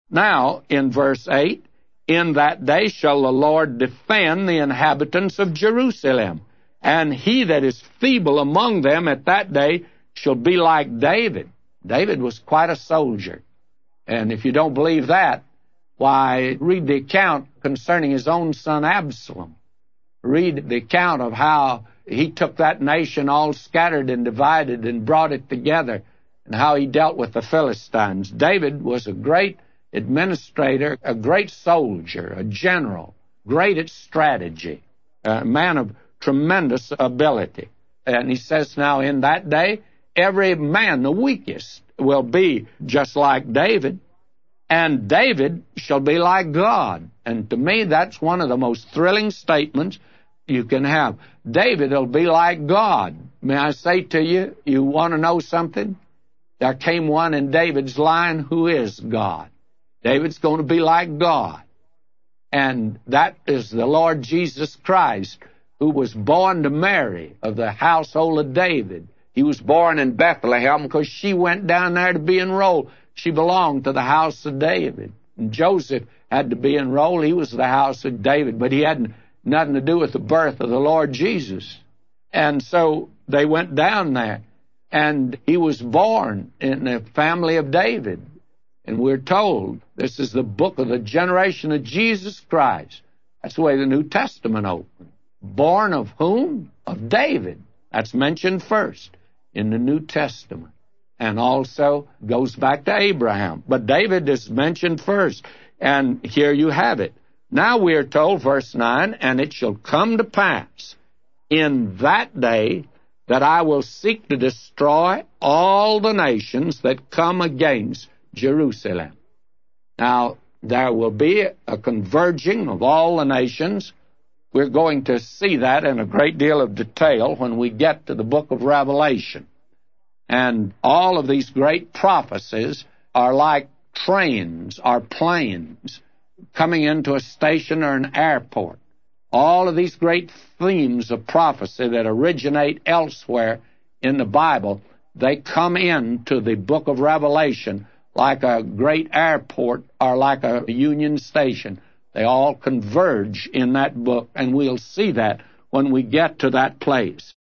Now, in verse 8, in that day shall the Lord defend the inhabitants of Jerusalem, and he that is feeble among them at that day shall be like David. David was quite a soldier. And if you don't believe that, why, read the account concerning his own son Absalom. Read the account of how he took that nation all scattered and divided and brought it together, and how he dealt with the Philistines. David was a great administrator, a great soldier, a general, great at strategy, a man of tremendous ability. And he says now, in that day, every man, the weakest, will be just like David, and David shall be like God. And to me, that's one of the most thrilling statements you can have. David will be like God. May I say to you, you want to know something? There came one in David's line who is God. David's going to be like God. And that is the Lord Jesus Christ, who was born to Mary of the household of David. He was born in Bethlehem because she went down there to be enrolled. She belonged to the house of David. And Joseph had to be enrolled. He was the house of David, but he had nothing to do with the birth of the Lord Jesus. And so they went down there, and he was born in the family of David. And we're told this is the book of the generation of Jesus Christ. That's the way the New Testament opened. Born of whom? Of David. That's mentioned first in the New Testament. And also goes back to Abraham. But David is mentioned first. And here you have it. Now we are told, verse 9, and it shall come to pass in that day that I will seek to destroy all the nations that come against Jerusalem. Now, there will be a converging of all the nations. We're going to see that in a great deal of detail when we get to the book of Revelation. And all of these great prophecies are like trains or planes coming into a station or an airport. All of these great themes of prophecy that originate elsewhere in the Bible, they come into the book of Revelation like a great airport or like a Union Station. They all converge in that book, and we'll see that when we get to that place.